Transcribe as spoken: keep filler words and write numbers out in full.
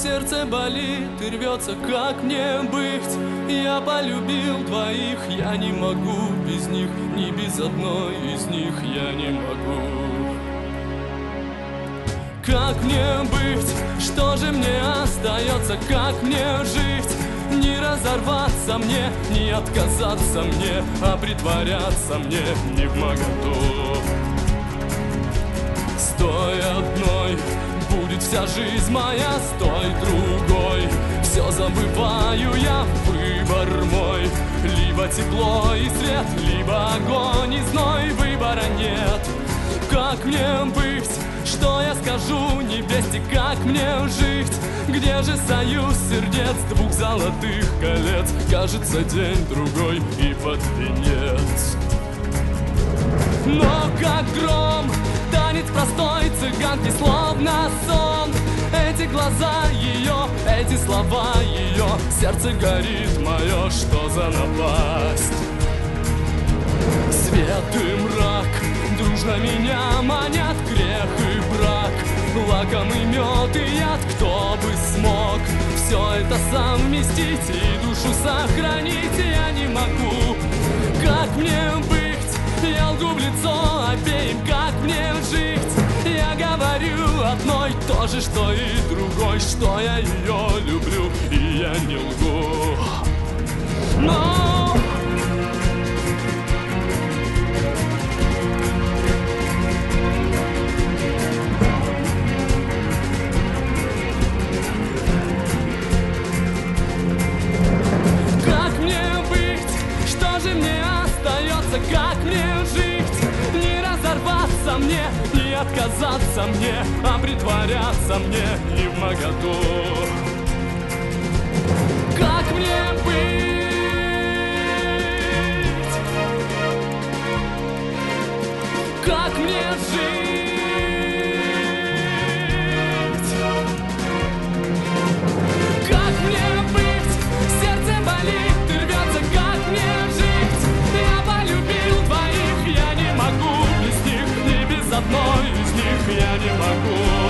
Сердце болит и рвется, как мне быть? Я полюбил двоих, я не могу без них, ни без одной из них я не могу. Как мне быть? Что же мне остается? Как мне жить? Не разорваться мне, не отказаться мне, а притворяться мне невмоготу. С той одной будет вся жизнь моя, с той другой все забываю я, выбор мой. Либо тепло и свет, либо огонь и зной, выбора нет. Как мне быть? Что я скажу невесте, как мне жить? Где же союз сердец двух золотых колец? Кажется, день-другой и под венец. Но как гром танец простой цыганки, словно сон. Эти глаза ее, эти слова ее, сердце горит мое, что за напасть? Свет и мрак дружно меня манят, грех и брак, лакомый мед и яд. Кто бы смог все это совместить и душу сохранить? Я не могу. Как мне быть? Я лгу в лицо обеим. Как мне жить? Я говорю одной то же, что и другой, что я ее люблю, и я не лгу. Но как мне быть? Что же мне остается? Как мне жить? Не разорваться мне, не отказаться мне, а притворяться мне невмоготу. Как мне быть? Как мне жить? Как мне быть? Сердце болит и рвется, как мне жить? Я полюбил двоих, я не могу без них, ни без одной из них я не могу.